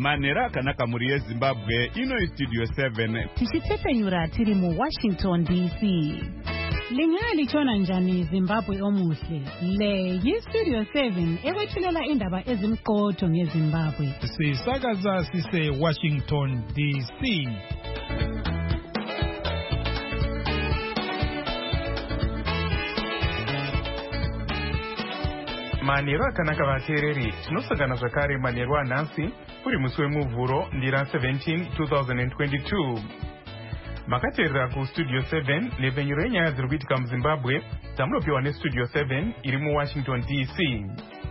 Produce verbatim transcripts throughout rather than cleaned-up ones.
Manera akanaka muri yeZimbabwe ino studio seven. Tichitepenyura tiri mu Washington D C. Lingali chona njani Zimbabwe omuhle. Le yi studio seven ewethulela indaba ezimqotho ngeZimbabwe. Sisakaza sise Washington D C. Manero akanaka vateereri, tinosangana zvakare manero anhasi uri musi wemuvhuro ndira seventeen twenty twenty-two. Makateerera kustudio seven nepfenyuro yenyaya dziri kuitika muZimbabwe dzamunopiwa nestudio seven iri muWashington D C.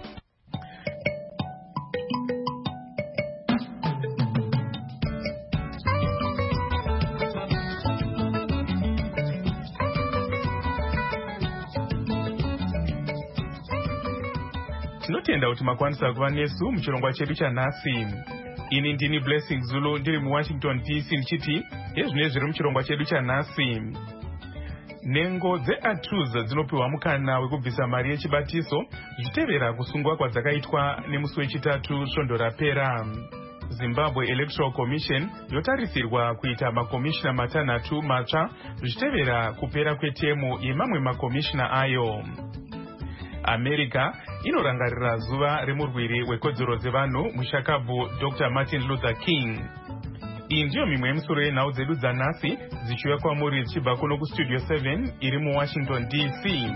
Tinotenda kuti makwanisa kuva nesu muchirongwa chedu chanhasi. Ini ndini Blessing Zulu ndiri muWashington D C ndichiti ezvine zviri muchirongwa chedu chanhasi. Nhengo dzeAtruze dzinopiwa mukana wekubvisa mari yechibatiso zvichitevera kusungwa kwadzakaitwa nemusi wechitatu svondo rapera. Zimbabwe Electoral Commission yotarisirwa kuita makomishina matanhatu matsva zvichitevera kupera kwetemu yemamwe makomishina ayo. America inorangarira zuva remurwiri wekodzero dzevanhu mushakabvu Doctor Martin Luther King. Iyi ndiyo mimwe yemisoro yenhau dzedu dzanhasi dzichiuya kwamuri dzichibva kuno kustudio seven iri muWashington D C.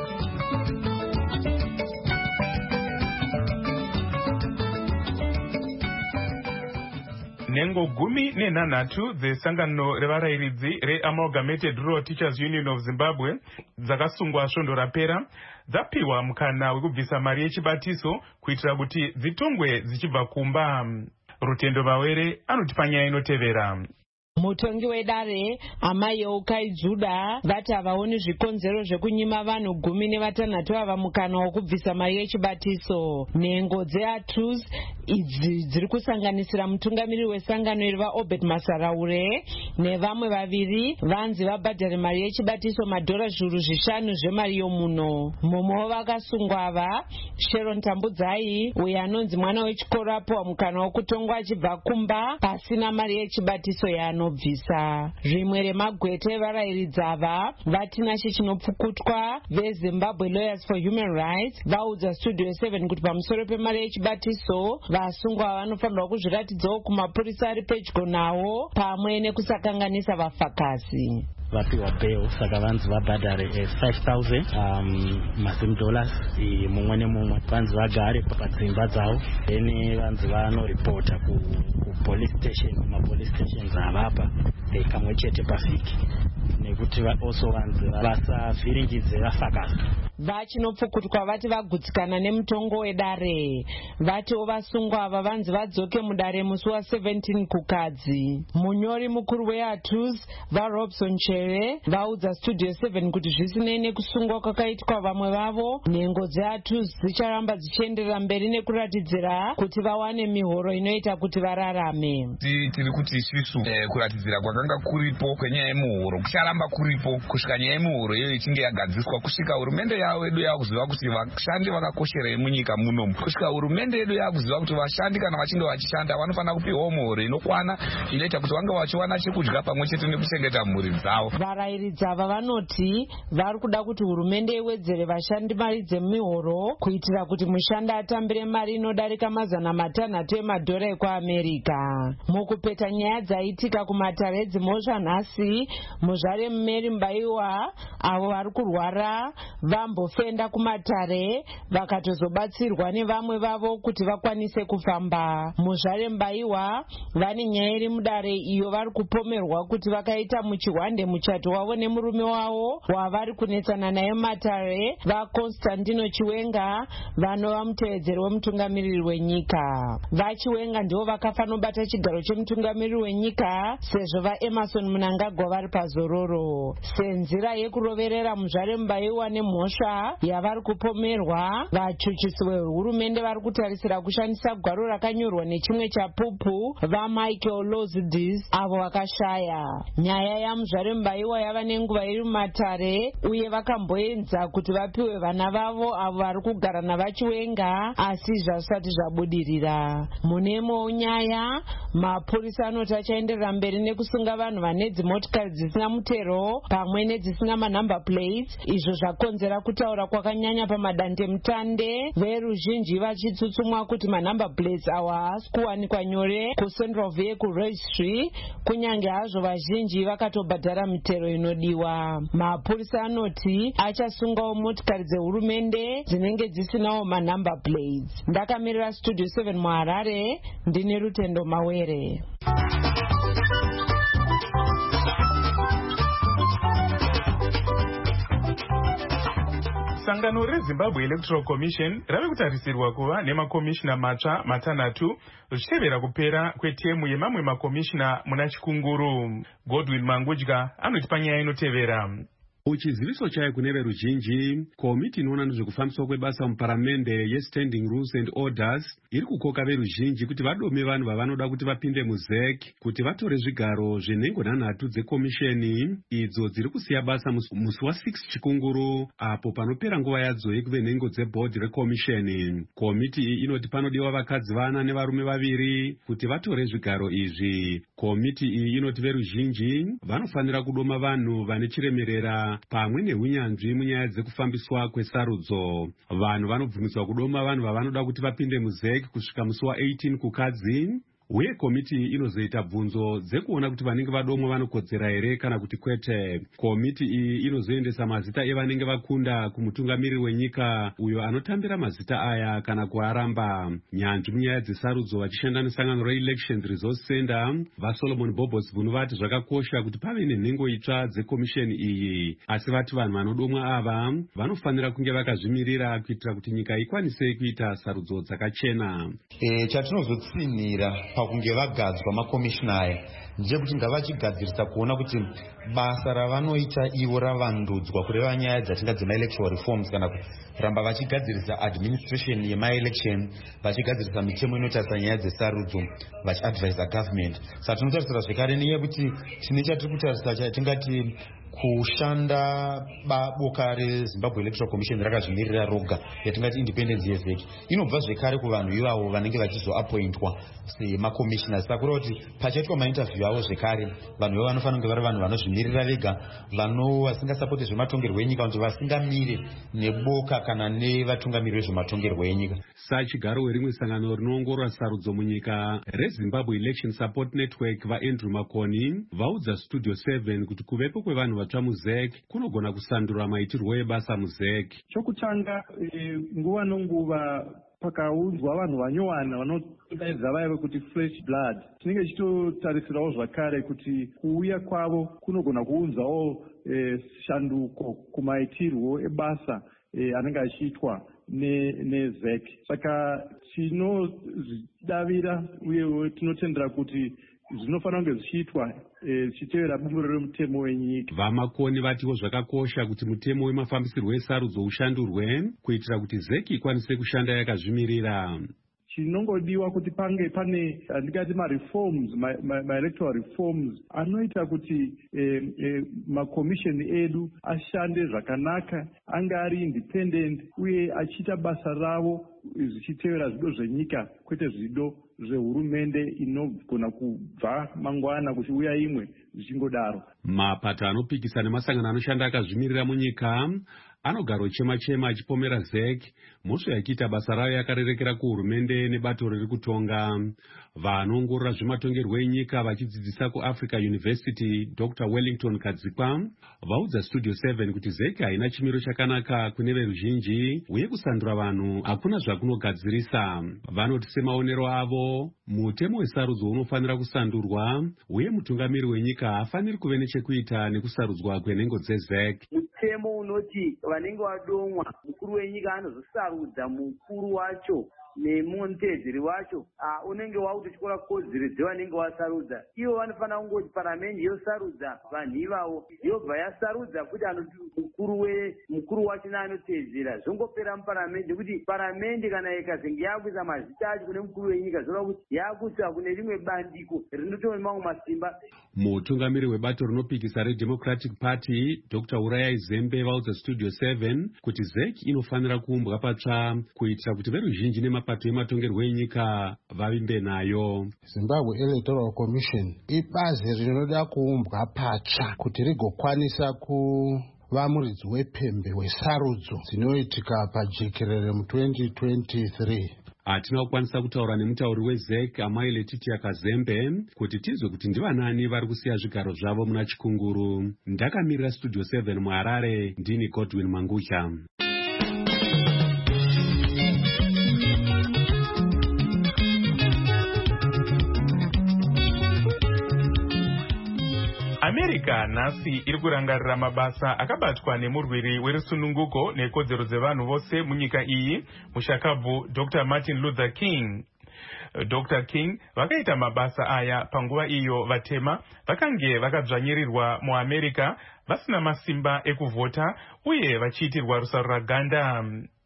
Nhengo gumi nenhanhatu dzesangano revarayiridzi reAmalgamated Rural Teachers Union of Zimbabwe dzakasungwa svondo rapera dzapiwa mukana wekubvisa mari yechibatiso kuitira kuti dzitongwe dzichibva kumba. Rutendo Vawere anoti panyaya inotevera. Mutongi wedare amai Eukai Juda vati havaoni zvikonzero zvekunyima vanhu gumi nevatanhatu ava mukana wokubvisa mari yechibatiso. Nhengo dzeAtruze idzi dziri kusanganisira mutungamiri wesangano iri vaObed Masaraure nevamwe vaviri vanzi vabhadhare mari yechibatiso madhora zviuru zvishanu zvemari yomuno. Mumwewo vakasungwa ava Sharon Tambudzai uyo anonzi mwana wechikoro apiwa mukana wokutongwa achibva kumba pasina mari yechibatiso yaano bvisa. Rimwe remagwete evarayiridzi ava vatinashe chinopfukutwa veZimbabwe Lawyers for Human Rights vaudza studio seven kuti pamusoro pemari yechibatiso vasungwa vanofanirwa kuzviratidzawo kumapurisa ari pedyo nawo pamwe nekusakanganisa vafakasi. Vapiwa bail saka vanzi vabhadhare five thousand um, mazim dollars mumwe nemumwe vanzi vagare padzimba dzavo then vanzi vanoripota ku, ku police station mapolice stations avapa kamwe chete pavhiki nekuti also vanzi vasavhiringidze vafakasi. Vachinopfukutwa vati vagutsikana nemutongo wedare. Vatiwo vasungwa ava vanzi vadzoke mudare musi wa seventeen kukadzi. Munyori mukuru weAtruze vaRobson Chere vaudza studio seven kuti zvisinei nekusungwa kwakaitwa vamwe vavo, nhengo dzeAtruze dzicharamba dzichienderera mberi nekuratidzira kuti vawane mihoro inoita kuti vararame. Tiri kuti isusu kuratidzira kwakanga kuripo kwenyaya yemuhoro kucharamba kuripo kusvika nyaya yemuhoro iyo ichinge yagadziswa kusvika hurumende yawo yedu yakuziva kuti vashandi vakakosherei munyika muno. Kusvika hurumende yedu yakuziva kuti vashandi kana vachinge vachishanda vanofanira kupiwawo muhoro inokwana inoita kuti vange vachiwana chekudya pamwe chete nekuchengeta mhuri dzavo. Varayiridzi ava vanoti vari kuda kuti hurumende iwedzere vashandi mari dzemihoro kuitira kuti mushandi atambire mari inodarika mazana matanhatu emadhora ekuAmerica. Mukupeta nyaya dzaitika kumatare edzimhosva nhasi, muzvare Mary Mbaiwa avo vari kurwara vambofenda kumatare vakatozobatsirwa nevamwe vavo kuti vakwanise kufamba. Muzvare Mbaiwa vane nyaya iri mudare iyo vari kupomerwa kuti vakaita muchihwande muchato wavo nemurume wavo wavari kunetsana naye matare vaConstantino Chiwenga vanova mutevedzeri wemutungamiriri wenyika. VaChiwenga ndivo vakafanobata chigaro chemutungamiriri wenyika sezvo vaEmerson Mnangagwa vari pazororo. Senzira yekuro kuroverera muzvarembaiwa nemhosva yavari kupomerwa. Vachuchisi vehurumende vari kutarisira kushandisa gwaro rakanyorwa nechimwe chapupu vaMichael Lozidis avo vakashaya. Nyaya yamuzvarembaiwa yava nenguva iri mumatare uye vakamboenza kuti vapiwe vana vavo avo vari kugara navachiwenga, asi zvasati zvabudirira. Munemo nyaya mapurisa anoti achaenderera mberi nekusunga vanhu vane dzimotikari dzisina mutero pamwe nedzisina manumber plates, izvo zvakonzera kutaura kwakanyanya pamadandemutande, veruzhinji vachitsutsumwa kuti manumber plates awa haasi kuwanikwa nyore kuCentral Vehicle Registry, kunyange hazvo vazhinji vakatobhadhara mitero inodiwa. Mapurisa anoti achasungawo motikari dzehurumende dzinenge dzisinawo manumber plates. Ndakamirira Studio seven muHarare, ndine Rutendo Mawere. Sangano reZimbabwe Electoral Commission rave kutarisirwa kuva nemakomishina matsva matanhatu zvichitevera kupera kwetemu yemamwe makomishina muna Chikunguru. Godwin Mangudya anoti panyaya inotevera. Muchiziviso chayo kune veruzhinji, komiti inoona nezvekufambiswa kwebasa muparamende yeStanding Rules and Orders iri kukoka veruzhinji kuti vadome vanhu vavanoda kuti vapinde muzE C kuti vatore zvigaro zvenhengo nhanhatu dzekomisheni idzo dziri kusiya basa musi wa six Chikunguru, apo panopera nguva yadzo yekuve nhengo dzebhodhi rekomisheni. Komiti iyi inoti panodiwa vakadzi vana nevarume vaviri kuti vatore zvigaro izvi. Komiti iyi inoti veruzhinji vanofanira kudoma vanhu vane chiremerera pamwe neunyanzvi munyaya dzekufambiswa kwesarudzo. Vanhu vanobvumiswa kudoma vanhu vavanoda kuti vapinde muzE C kusvika musi wa eighteen kukadzi, uye komiti inozoita bvunzo dzekuona kuti vanenge vadomwa vanokodzera here kana kuti kwete. Komiti iyi inozoendesa mazita evanenge vakunda kumutungamiriri wenyika uyo anotambira mazita aya kana kuaramba. Nyanzvi munyaya dzesarudzo vachishanda nesangano reElections Resource Center vaSolomon Bobos Bunu vati zvakakosha kuti pave nenhengo itsva dzekomisheni iyi, asi vati vanhu vanodomwa ava vanofanira kunge vakazvimirira kuitira kuti nyika ikwanise kuita sarudzo dzakachena. E, chatinozotsinira pakunge vagadzwa makomishina aya ndechekuti ngavachigadzirisa kuona kuti basa ravanoita ivo ravandudzwa kureva nyaya dzatingati maelectoral reforms, kana kuramba vachigadzirisa administration yemaelection, vachigadzirisa mitemo inotarisa nyaya dzesarudzo, vachiadvisa government. Saka tinotarisira zvekare neyekuti tine chatiri kutarisa chatingati kushanda boka reZimbabwe Electoral Commission rakazvimirira roga yatingati independence yeZe C inobva zvekare kuvanhu ivavo vanenge vachizoappointwa semakomishina. Saka kureva kuti pachaitwa mainterview avo zvekare vanhu ivavo vanofanira kunge vari vanhu vanozvimirira vega, vano vasingasapoti zvematongerwo enyika, kuti vasingamire neboka kana nevatungamiriri vezvematongerwo enyika. Sachigaro werimwe sangano rinoongorora sarudzo munyika reZimbabwe Election Support Network vaAndrew Makoni vaudza Studio seven kuti kuvepo kwevanhu vatsva muZe C kunogona kusandura maitirwo ebasa muZe C. Chokutanga e, nguva nenguva pakaunzwa vanhu vanyowana vanodaidza vaive kuti fresh blood, tinenge tichitotarisirawo zvakare kuti kuuya kwavo kunogona kuunzawo e, shanduko kumaitirwo ebasa e, anenge achiitwa neZe C. Saka tinozvidavira uye tinotendera kuti zvinofanira kunge zvichiitwa zvichitevera bumbiro remutemo wenyika. VaMakoni vatiwo zvakakosha kuti mutemo wemafambisirwo esarudzo ushandurwe kuitira kuti Ze C ikwanise kushanda yakazvimirira. Chinongodiwa kuti pange pane andingati mareforms, maelectoral reforms anoita kuti eh, eh, makomisheni edu ashande zvakanaka, ange ari independent uye achiita basa ravo zvichitevera zvido zvenyika, kwete zvido zvehurumende inogona kubva mangwana kuchiuya imwe zvichingodaro. Mapato anopikisa nemasangano anoshanda akazvimirira munyika anogaro chema chema achipomera Ze C musho yakiita basa rayo yakarerekera kuhurumende nebato riri kutonga. Vanoongorora zvematongerwo enyika vachidzidzisa kuAfrica University Doctor Wellington Kadzikwa vaudza Studio seven kuti Ze C haina chimiro chakanaka kune veruzhinji uye kusandura vanhu hakuna zvakunogadzirisa. Vanoti semaonero avo mutemo wesarudzo unofanira kusandurwa uye mutungamiri wenyika hafaniri kuve nechekuita nekusarudzwa kwenhengo dzeZe C. Mutemo unoti vanenge vadomwa mukuru wenyika anozosarudza mukuru wacho nemumwe muteedzeri wacho unenge wauti chikora kodzero dzevanenge wasarudza. Ivo vanofanira kungoti paramende yosarudza vanhu ivavo, yobva yasarudza kuti anoti mukuru we mukuru wacho neanoteedzera, zvongopera muparamende, kuti paramende kana ikazenge yakuisa mazita acho kune mukuru wenyika zvinova kuti yakuisa kune rimwe bandiko rinotore mamwe masimba. Mutungamiri webato rinopikisa reDemocratic Party Doctor Urayai Zembe vaudza Studio seven kuti Z E C inofanira kuumbwa patsva kuitira kuti veruzhinji nemapato ematongerwo enyika vavimbe nayo. Zimbabwe Electoral Commission ibazi rinoda kuumbwa patsva kuti rigokwanisa kuva muridzi wepembe wesarudzo dzinoitika pajekerere mu twenty twenty-three. Hatina kukwanisa kutaura nemutauri weZ E C Amai Letitia Kazembe kuti tizwe kuti ndivanani vari kusiya zvigaro zvavo muna Chikunguru. Ndakamirira Studio seven muHarare, ndini Godwin Mangusha. America nhasi iri kurangarira mabasa akabatwa nemurwiri werusununguko nekodzero dzevanhu vose munyika iyi mushakabvu Doctor Martin Luther King. Doctor King vakaita mabasa aya panguva iyo vatema vakange vakadzvanyirirwa muAmerica vasina masimba ekuvhota uye vachiitirwa rusarura ganda.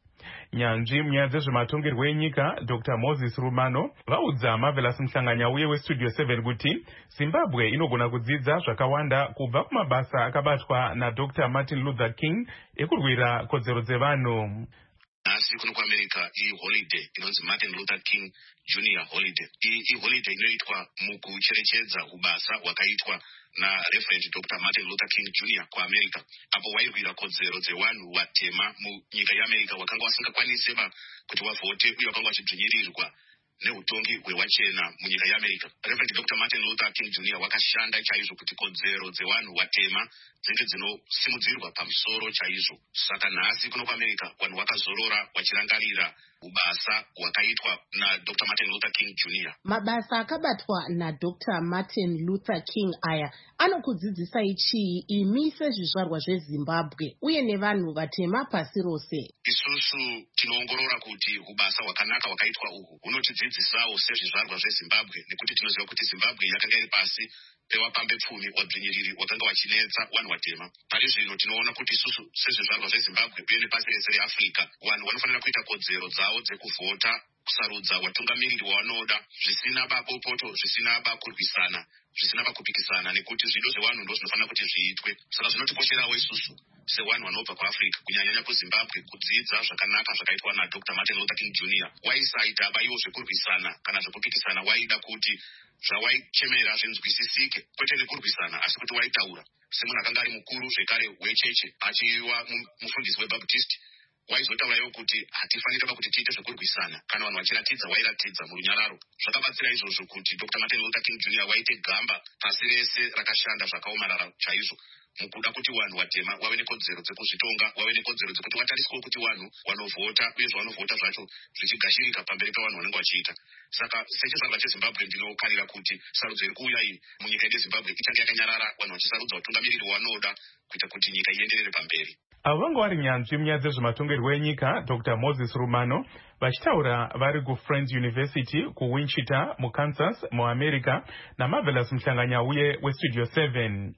Nyanzvi munyaya dzezvematongerwo enyika Doctor Moses Rumano vaudza Marvelous Muhlanganyauye weStudio seven kuti Zimbabwe inogona kudzidza zvakawanda kubva kumabasa akabatwa naDoctor Martin Luther King ekurwira kodzero dzevanhu. Nhasi kuno kuAmerica iholiday inonzi Martin Luther King Junior Holiday. Iyi holiday inoitwa mukucherechedza ubasa hwakaitwa na Reverend Doctor Martin Luther King Junior kuAmerica, apo wairwira kodzero dzevanhu vatema munyika yeAmerica wakanga vasingakwanise kuti vavhote uye vakanga vachidzvinyirirwa neutongi hwewachena munyika yeAmerica. Reverend Doctor Martin Luther King Junior wakashanda chaizvo kuti kodzero dzevanhu vatema dzinge dzinosimudzirwa pamusoro chaizvo. Saka nhasi kuno kuAmerica vanhu vakazorora vachirangarira ubasa hwakaitwa na Doctor Martin Luther King Junior. Mabasa akabatwa na Doctor Martin Luther King aya anokudzidzisai chii imi sezvizvarwa zveZimbabwe uye nevanhu vatema pasi rose? Isusu tinoongorora kuti ubasa hwakanaka hwakaitwa uhu hunotidzidzisawo sezvizvarwa zveZimbabwe, nekuti tinoziva kuti Zimbabwe yakanga iri pasi pewapambe pfumi wadzvinyiriri wakanga wachinetsa vanhu vatema. Pari zvino tinoona kuti isusu sezvizvarwa zveZimbabwe uye nepasi rese reAfrica vanhu vanofanira kuita kodzero dzavo dzekuvhota, kusarudza watungamiriri wavanoda zvisina babopoto, zvisina bakurwisana, zvisina bakupikisana, nekuti zvido zvevanhu ndo zvinofanira kuti zviitwe. Saka zvinotikosherawo isusu sevanhu vanobva kuAfrica kunyanyanya kuZimbabwe kudzidza zvakanaka zvakaitwa naDoctor Martin Luther King Junior. Waisaita baiwo zvekurwisana kana zvekupikisana, waida kuti zvawaichemera zvinzwisisike, kwete nekurwisana asi kuti waitaura semunhu akanga ari mukuru zvekare wecheche achiva mufundisi weBaptist. Waizotaurayo kuti hatifanira kuti tiite zvekurwisana, kana vanhu vachiratidza wairatidza murunyararo. Zvakabatsira izvozvo kuti Doctor Martin Luther King Junior waite gamba pasi rese rakashanda zvakaomarara chaizvo mukuda kuti vanhu vatema vave nekodzero dzekuzvitonga, vave nekodzero dzekuti vatariswe kuti vanhu vanovhota uye zvanovhota zvacho zvichigashirika pamberi pevanhu vanenge vachiita. Saka sechizvarwa cheZimbabwe ndinokarira kuti sarudzo iri kuuya iyi munyika yedu Zimbabwe ichange yakanyarara, vanhu vachisarudza utungamiriri wavanoda kuita kuti nyika ienderere pamberi. Avo vanga vari nyanzvi munyaya dzezvematongerwo enyika Doctor Moses Rumano vachitaura vari kuFriends University kuWichita muKansas muAmerica naMarvelous Muhlanganyauye weStudio seven.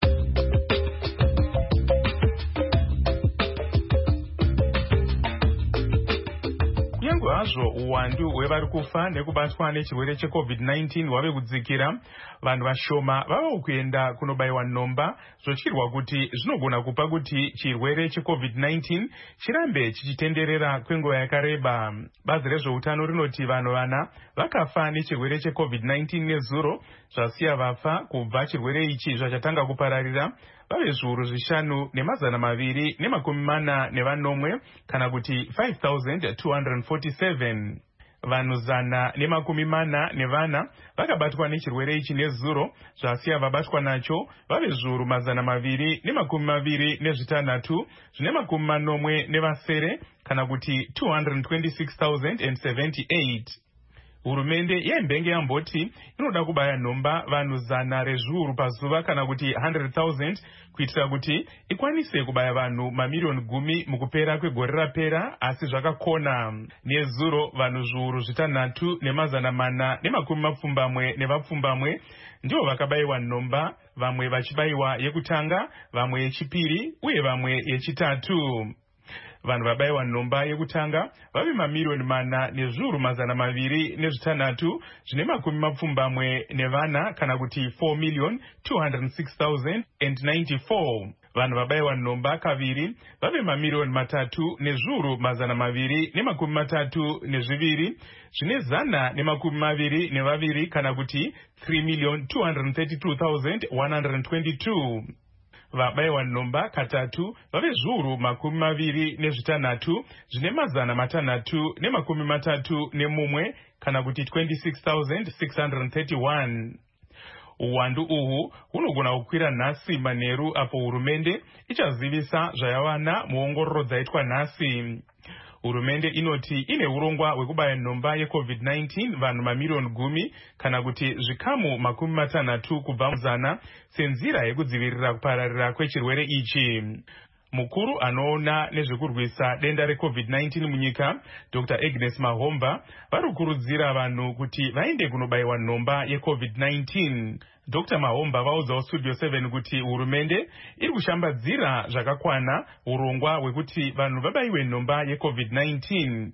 Hazvo uwandu hwevari kufa nekubatwa nechirwere cheCovid nineteen wave kudzikira, vanhu vashoma vava kuenda kunobayiwa nhomba zvotyirwa kuti zvinogona kupa kuti chirwere cheCovid nineteen chirambe chichitenderera kwenguva yakareba. Bazi rezveutano rinoti vanhu vana vakafa nechirwere cheCovid nineteen nezuro, zvasiya vafa kubva chirwere ichi zvachatanga kupararira vave zviuru zvishanu nemazana maviri nemakumi mana nevanomwe, kana kuti five thousand two hundred forty-seven. Vanhu zana nemakumi mana nevana vakabatwa nechirwere ichi nezuro, zvasiya vabatwa nacho vave zviuru mazana maviri nemakumi maviri nezvitanhatu zvine makumi manomwe nevasere, kana kuti two hundred twenty-six thousand seventy-eight. hurumende yembenge yamboti inoda kubaya nhomba vanhu zana rezviuru pazuva kana kuti one hundred thousand kuitira kuti ikwanise kubaya vanhu mamiriyoni gumi mukupera kwegore rapera, asi zvakakona. Nezuro vanhu zviuru zvitanhatu nemazana mana nemakumi mapfumbamwe nevapfumbamwe ndivo vakabayiwa nhomba, vamwe vachibayiwa yekutanga, vamwe yechipiri uye vamwe yechitatu. Vanhu vabayiwa nhomba yekutanga vave mamiriyoni mana nezviuru mazana maviri nezvitanhatu zvine makumi mapfumbamwe nevana kana kuti four million two hundred six thousand ninety-four. Vanhu vabayiwa nhomba kaviri vave mamiriyoni matatu nezviuru mazana maviri nemakumi matatu nezviviri zvine zana nemakumi maviri nevaviri kana kuti three million two hundred thirty-two thousand one hundred twenty-two. Vabayiwa nhomba katatu vave zviuru makumi maviri nezvitanhatu zvine mazana matanhatu nemakumi matatu nemumwe kana kuti twenty-six thousand six hundred thirty-one. Uwandu uhu hunogona kukwira nhasi manheru apo hurumende ichazivisa zvayawana muongororo dzaitwa nhasi. Hurumende inoti ine urongwa hwekubaya nhomba yecovid nineteen vanhu mamiriyoni gumi kana kuti zvikamu makumi matanhatu kubva muzana senzira yekudzivirira kupararira kwechirwere ichi. Mukuru anoona nezvekurwisa denda recovid nineteen munyika, Doctor Agnes Mahomba, vari kukurudzira vanhu kuti vaende kunobayiwa nhomba yecovid nineteen. Doctor Mahomba vaudzawo Studio seven kuti hurumende iri kushambadzira zvakakwana urongwa hwekuti vanhu vabayiwe nhomba yecovid nineteen.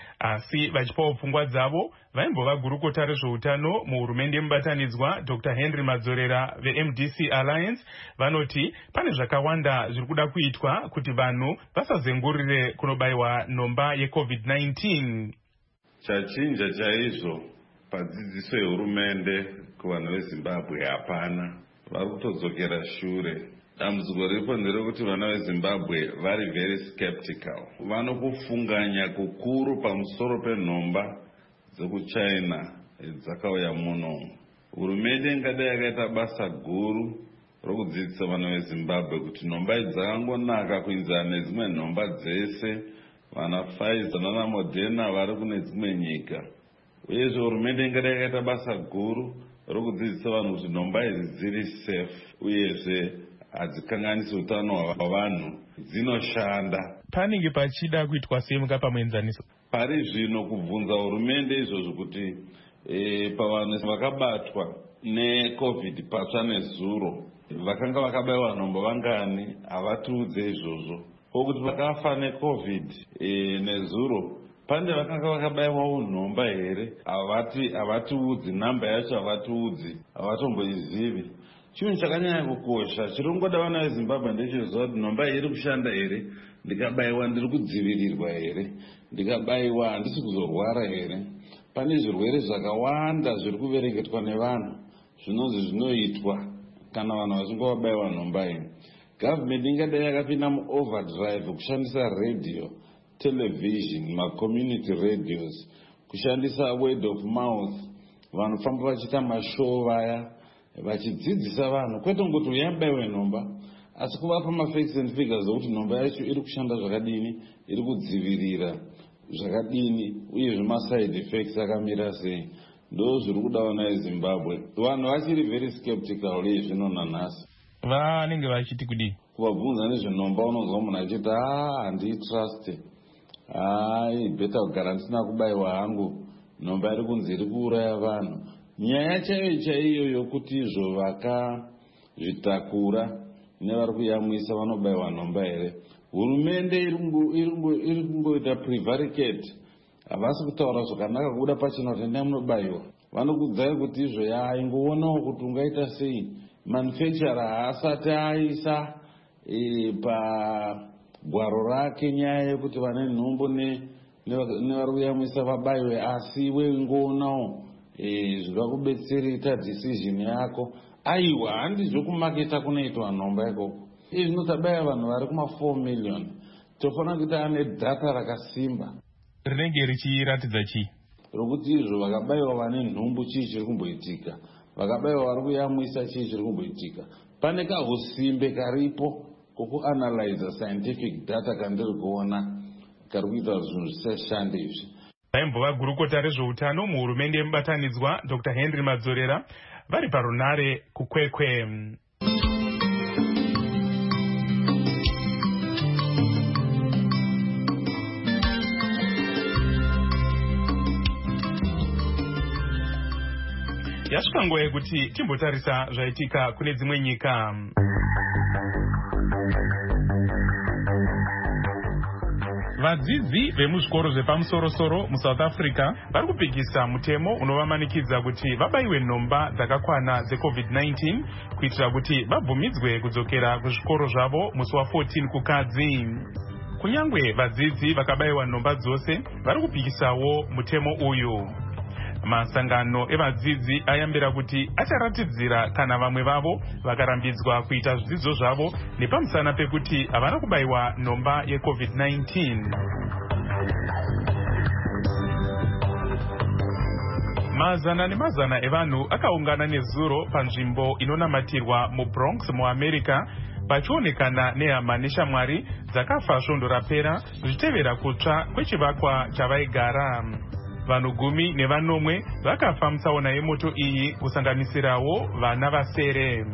Asi vachipawo pfungwa dzavo vaimbova gurukota rezveutano muhurumende mubatanidzwa Doctor Henry Madzorera veM D C Alliance vanoti pane zvakawanda zviri kuda kuitwa kuti vanhu vasazengurire kunobayiwa nhomba yecovid nineteen. Chachinja chaizvo padzidziso yehurumende kuvanhu veZimbabwe hapana, vari kutodzokera shure. Dambudziko riripo nderekuti vana veZimbabwe vari very skeptical, vanokufunganya kukuru pamusoro penhomba dzekuchina dzakauya muno. Hurumende ingadai yakaita basa guru rokudzidzisa vana veZimbabwe kuti nhomba idzi dzakangonaka kuinzana nedzimwe nhomba dzese, vana Pfizer nana Moderna vari kune dzimwe nyika. Uyezve hurumende ingadai yakaita basa guru rokudzidzisa vanhu kuti nhomba idzi dziri safe uyezve hadzikanganisi utano hwavanhu, dzinoshanda. Panenge pachida kuitwa sei mukapamuenzaniso? Pari zvino kubvunza hurumende izvozvo kuti e, pavanhu vakabatwa necovid patsva nezuro vakanga vakabayiwa nhomba vangani, havatiudze izvozvo. Kokuti vakafa necovid e, nezuro pane vakanga vakabayiwawo nhomba here, havati havatiudzi, namba yacho havatiudzi, havatomboizivi. Chinhu chakanyanya kukosha chirongoda vana veZimbabwe ndechezva kuti nhomba iri kushanda here, ndikabayiwa ndiri kudzivirirwa here, ndikabayiwa handisi kuzorwara here. Pane zvirwere zvakawanda zviri kuverengetwa nevanhu zvinonzi zvinoitwa kana vanhu vachingovabayiwa nhomba iyi. Gavhumende ingadai yakapinda muoverdrive kushandisa radio, television, macommunity radios, kushandisa word of mouth, vanhu famba vachiita mashow vaya vachidzidzisa vanhu, kwete ngoti uyabayiwe nhomba asi kuvapa mafacts and figures okuti nhomba yacho iri kushanda zvakadini, iri kudzivirira zvakadini uye zvemaside effects akamira sei. Ndo zviri kuda vana veZimbabwe. Vanhu vachiri very skeptical zvino nanhasi. Vanenge vachiti kudii? Kuvabvunza nezvenhomba unonzwa munhu achiti ah handiitruste, hai bheta kugara ndisina kubayiwa hangu, nhomba iri kunzi iri kuuraya vanhu. Nyaya chaiyo chaiyo yokuti izvo vakazvitakura nevari kuyamwisa vanobayiwa nhomba here, hurumende iri kungoita prevaricate, havasi kutaura zvakanaka kubuda pachina kuti endai munobayiwa. Vanokudzai kuti izvo yaingoonawo kuti ungaita sei. Manufacturer haasati aisa e, pagwaro rake nyaya yekuti vane nhumbu nevari kuyamwisa vabayiwe, asi iwe ingoonawo e, zvingakubetsereta decision yako. Aiwa handizvo kumaketa kunoitwa nhomba ikoko. Izvi zvinotabaya vanhu vari kuma four million. Tofanira kuti ane data rakasimba rinenge richiratidza chii? Rokuti izvo vakabayiwa vane nhumbu chii chiri kumboitika, vakabayiwa vari kuyamwisa chii chiri kumboitika. Pane kahusimbe karipo kokuanalyza scientific data kandiri kuona kari kuita kuti zvinhu zvisashande izvi. Vaimbova gurukota rezveutano muhurumende yemubatanidzwa Doctor Henry Madzorera vari parunare kukwekwe. Yasvika nguva yekuti timbotarisa zvaitika kune dzimwe nyika. Vadzidzi vemuzvikoro zvepamusoro-soro muSouth Africa vari kupikisa mutemo unovamanikidza kuti vabayiwe nhomba dzakakwana dzecovid nineteen kuitira kuti vabvumidzwe kudzokera kuzvikoro zvavo musi wa14 kukadzi. Kunyange vadzidzi vakabayiwa nhomba dzose vari kupikisawo mutemo uyu. Masangano evadzidzi ayambira kuti acharatidzira kana vamwe vavo vakarambidzwa kuita zvidzidzo zvavo nepamusana pekuti havana kubayiwa nhomba yecovid nineteen. Mazana nemazana evanhu akaungana nezuro panzvimbo inonamatirwa muBronx muAmerica pachionekana nehama neshamwari dzakafa svondo rapera zvichitevera kutsva kwechivakwa chavaigara. Vanhu gumi nevanomwe vakafa mutsaona yemoto iyi kusanganisirawo vana vasere.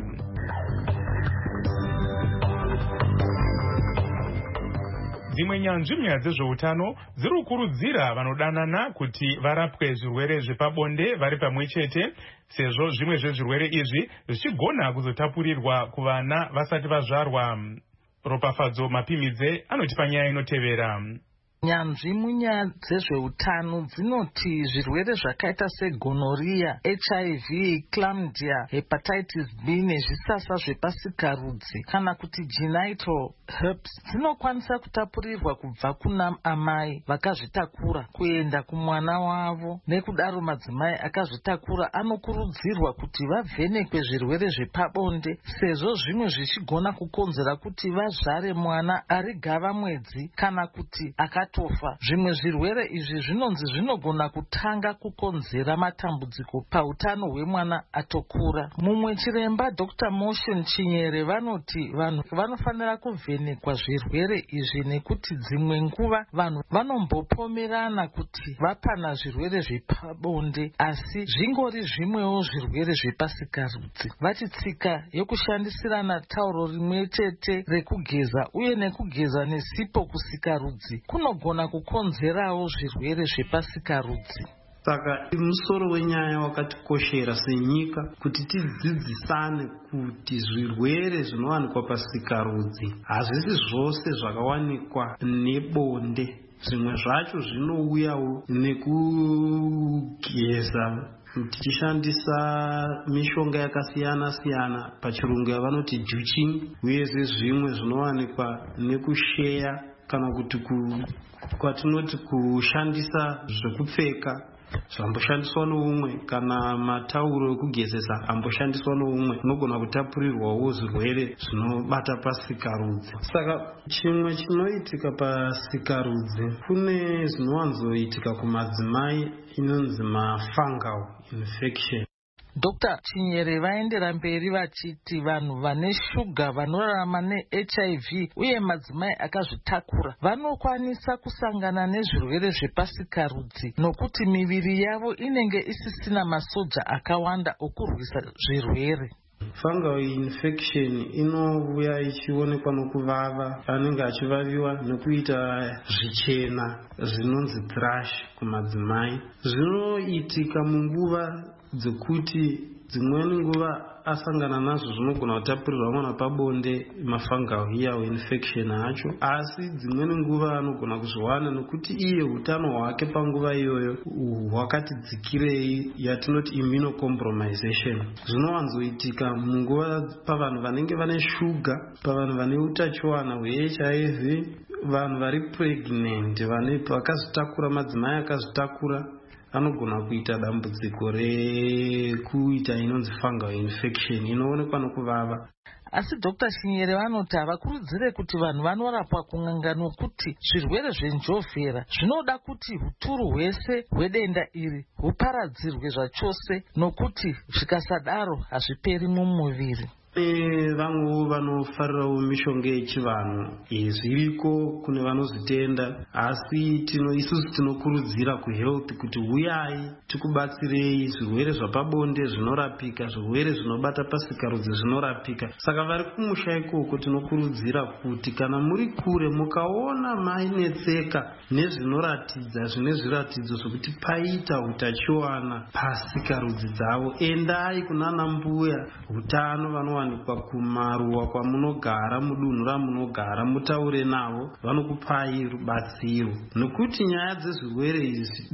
Dzimwe nyanzvi munyaya dzezveutano dziri kukurudzira vanodanana kuti varapwe zvirwere zvepabonde vari pamwe chete, sezvo zvimwe zvezvirwere izvi zvichigona kuzotapurirwa kuvana vasati vazvarwa. Ropafadzo Mapimidze anotipa nyaya inotevera. Nyanzvi munyaya dzezveutano dzinoti zvirwere zvakaita segonorrhea, H I V, chlamydia, hepatitis B nezvisasa zvepasikarudzi kana kuti genital herpes dzinokwanisa kutapurirwa kubva kuna amai vakazvitakura kuenda kumwana wavo. Nekudaro madzimai akazvitakura anokurudzirwa kuti vavhenekwe zvirwere zvepabonde sezvo zvimwe zvichigona kukonzera kuti vazvare mwana ari gava mwedzi kana kuti akatofa. Zvimwe zvirwere izvi zvinonzi zvinogona kutanga kukonzera matambudziko pautano hwemwana atokura. Mumwe chiremba Doctor Motion Chinyere vanoti vanhu vanofanira kuvhenekwa zvirwere izvi nekuti dzimwe nguva vanhu vanombopomerana kuti vapana zvirwere zvepabonde asi zvingori zvimwewo zvirwere zvepasikarudzi. Vati tsika yokushandisirana tauro rimwe chete rekugeza uye nekugeza nesipo kusikarudzi kunogona kukonzerawo zvirwere zvepasikarudzi. Saka musoro wenyaya wakatikoshera senyika kuti tidzidzisane kuti zvirwere zvinowanikwa pasikarudzi hazvisi zvose zvakawanikwa nebonde. Zvimwe zvacho zvinouyawo nekugeza tichishandisa mishonga yakasiyana siyana, pachirungu yavanoti douching, uyezve zvimwe zvinowanikwa nekusheya kana kuti kwatinoti kushandisa zvekupfeka zvamboshandiswa noumwe kana matauro ekugezesa amboshandiswa noumwe, unogona kutapurirwawo zvirwere zvinobata pasikarudzi. Saka chimwe chinoitika pasikarudzi kune zvinowanzoitika kumadzimai inonzi mafungal infection. Doctor Chinyere vaendera mberi vachiti vanhu vane shuga vanorarama neH I V uye madzimai akazvitakura vanokwanisa kusangana nezvirwere zvepasikarudzi nokuti miviri yavo inenge isisina masoja akawanda okurwisa zvirwere. Fungal infection inouya ichionekwa nokuvava, anenge achivaviwa nekuita zvichena zvinonzi thrush kumadzimai. Zvinoitika munguva dzekuti dzimweni nguva asangana nazvo zvinogona kutapurirwa mwana pabonde mafungal hiya infection acho, asi dzimweni nguva anogona kuzviwana nekuti iye utano hwake panguva iyoyo hwakati dzikirei, yatinoti immunocompromisation. Zvinowanzoitika munguva pavanhu vanenge vane shuga, pavanhu vane utachiwana hweH I V, vanhu vari pregnant, vane vakazvitakura, madzimai akazvitakura anogona kuita dambudziko rekuita inonzi fungal infection inoonekwa nokuvava. Asi Doctor Chinyere vanoti havakurudzire kuti vanhu vanorapwa kun'anga nokuti zvirwere zvenjovhera zvinoda kuti huturu hwese hwedenda iri huparadzirwe zvachose nokuti zvikasadaro hazviperi mumuviri. vamwewo vanofarirawo mishonga yechivanhu zviriko kune vanozvitenda, asi tino isusu tinokurudzira kuhealth kuti huyai tikubatsirei. Zvirwere zvapabonde zvinorapika, zvirwere zvinobata pasikarudzi zvinorapika. Saka vari kumusha ikoko tinokurudzira kuti kana muri kure mukaona mainetseka nezvinoratidza zvine zviratidzo zvokuti paita utachiwana pasikarudzi dzavo, endai kunana mbuya hutano vanowanikwa kumaruwa kwamunogara, mudunhu ramunogara, mutaure navo vanokupai rubatsiro, nekuti nyaya dzezvirwere izvi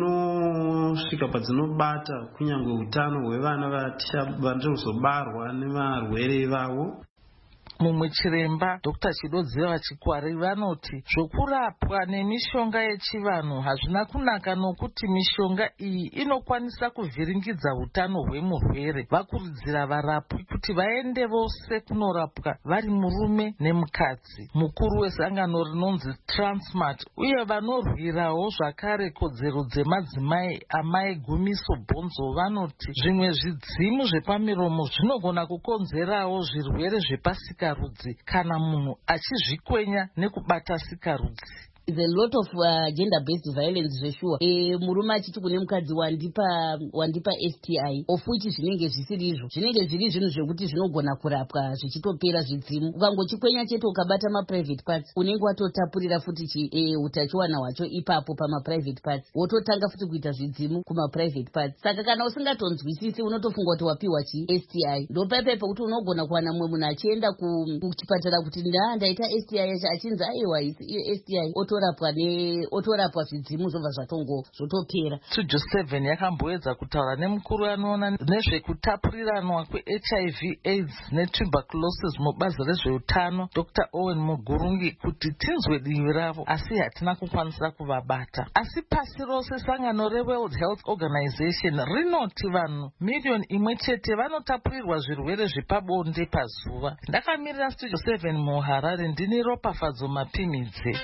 dzinosvika padzinobata kunyange utano hwevana vanozobarwa nevarwere ivavo. Mumwe chiremba Dr Chidodzeva Chikwari vanoti zvokurapwa nemishonga yechivanhu hazvina kunaka, nokuti mishonga iyi inokwanisa kuvhiringidza utano hwemurwere. Vakurudzira varapwi kuti vaende vose kunorapwa, vari murume nemukadzi. Mukuru wesangano rinonzi Transmart uye vanorwirawo zvakare kodzero dzemadzimai, Amai Gumiso Bhonzo, vanoti zvimwe zvidzimu zvepamiromo zvinogona kukonzerawo zvirwere zvepasika rudzi kana munhu achizvikwenya nekubata sikarudzi. Is a lot of uh, gender-based violence zveshuwa. E, murume achiti kune mukadzi wandipa wandipa S T I of which zvinenge zvisiri izvo, zvinenge zviri zvinhu zvekuti zvinogona kurapwa zvichitopera zvidzimu. Ukangochikwenya chete ukabata ma private parts unenge watotapurira futi chi e, utachiwana hwacho ipapo pama private parts, wototanga futi kuita zvidzimu kuma private parts. Saka kana usingatonzwisisi unotofunga kuti wapiwa chi S T I. Ndo paipai pekuti unogona kuwana mumwe munhu achienda kuchipatara kuti nda ndaita S T I achinzi aiwa S T I otorapwa ne otorapwa zvidzimu zvobva zvatongo zvotopera. Studio seven yakamboedza kutaura nemukuru anoona nezvekutapuriranwa kwe-H I V AIDS netuberculosis mubazi rezveutano Dr Owen Mugurungi kuti tinzwe divi ravo, asi hatina kukwanisa kuvabata. Asi pasi rose sangano reWorld Health Organization rinoti vanhu miliyoni imwe chete vanotapurirwa zvirwere zvepabonde pazuva. Ndakamirira Studio seven muHarare, ndini Ropafadzo Mapimidze.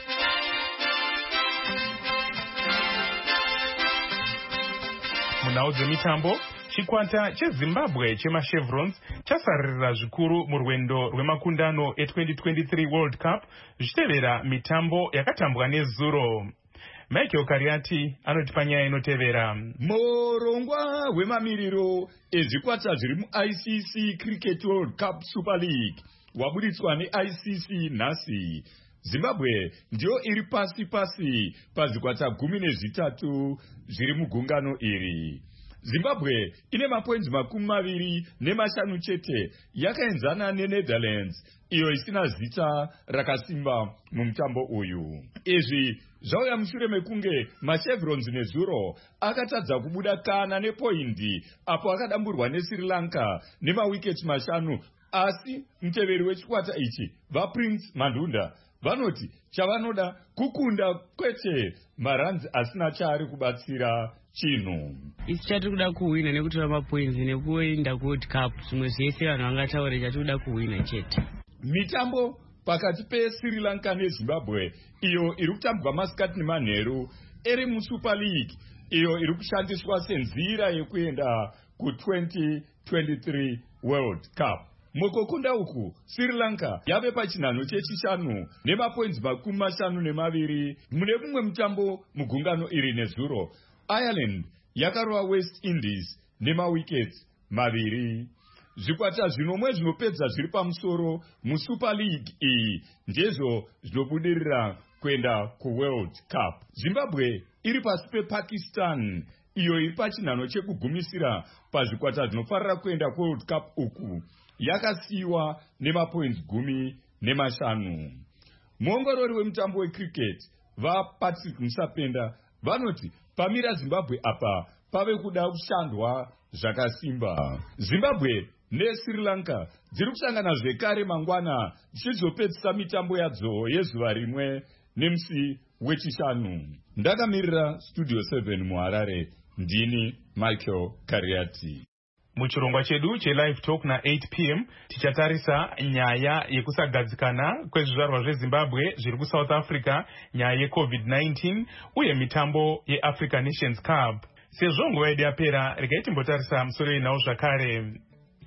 Munhau dzemitambo, chikwata cheZimbabwe chemachevrons chasaririra zvikuru murwendo rwemakundano e-twenty twenty-three World Cup zvichitevera mitambo yakatambwa nezuro. Michael Kariati anotipa nyaya inotevera. Murongwa wemamiriro ezvikwata zviri mu-I C C Cricket World Cup Super League waburitswa ne-I C C nhasi. Zimbabwe ndiyo iri pasi pasi pazvikwata gumi nezvitatu zviri mugungano iri. Zimbabwe ine mapoints makumi maviri nemashanu chete, yakaenzana neNetherlands iyo isina zita rakasimba mumutambo uyu. Izvi zvauya mushure mekunge machevrons nezuro akatadza kubuda kana nepoindi apo akadamburwa neSri Lanka nemawiketi mashanu, asi muteveri wechikwata ichi vaPrince Mandunda vanoti chavanoda kukunda kwete maranzi asina chaari kubatsira chinhu. Isi chatiri kuda kuhwina nekutora mapoints nekuenda kuWorld Cup, zvimwe zvese vanhu vangataura chatiri kuda kuhwina chete. Mitambo pakati peSri Lanka neZimbabwe iyo iri kutambwa masikati nemanheru iri muSuper League iyo iri kushandiswa senzira yekuenda ku-twenty twenty-three World Cup. Mukukunda uku Sri Lanka yave pachinhano chechishanu nemapoints makumi mashanu nemaviri mune mumwe mutambo mugungano iri nezuro. Ireland yakarova West Indies nemawiketi maviri. Zvikwata zvinomwe zvinopedza zviri pamusoro muSuper League iyi ndezvo zvinobudirira kuenda kuWorld Cup. Zimbabwe iri pasi pePakistan iyo iri pachinhano chekugumisira pazvikwata zvinofarira kuenda kuWorld Cup uku, yakasiyiwa nemapoints gumi nemashanu. Muongorori wemutambo wecricket vaPatrick Musapenda vanoti pamira Zimbabwe apa pave kuda kushandwa zvakasimba. Zimbabwe neSri Lanka dziri kusangana zvekare mangwana dzichizopedzisa mitambo yadzo yezuva rimwe nemusi wechishanu. Ndakamirira Studio seven muHarare, ndini Michael Kariati. Muchirongwa chedu che-Live Talk na-eight p m tichatarisa nyaya yekusagadzikana kwezvizvarwa zveZimbabwe zviri kuSouth Africa, nyaya yeCovid nineteen uye mitambo yeAfrica Nations Cup. Sezvo nguva yedu yapera, regai timbotarisa musoro yenhau zvakare.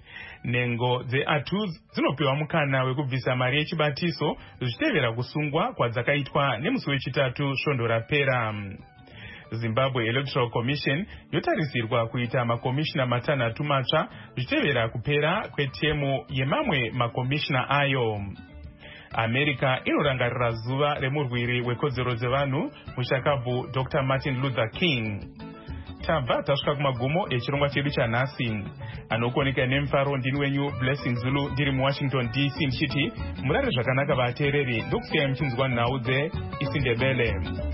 nhengo dzeatus dzinopiwa mukana wekubvisa mari yechibatiso zvichitevera kusungwa kwadzakaitwa nemusi wechitatu svondo rapera. Zimbabwe Electoral Commission yotarisirwa kuita makomishina matanhatu matsva zvichitevera kupera kwetemu yemamwe makomishina ayo. America inorangarira zuva remurwiri wekodzero dzevanhu muchakabvu Doctor Martin Luther King. Tabva tasvika kumagumo echirongwa chedu chanhasi. Anokoneka nemufaro ndini wenyu Blessing Zulu ndiri muWashington D C ndichiti murare zvakanaka vateereri, ndokusiyai muchinzwa nhau dzeIsindebele.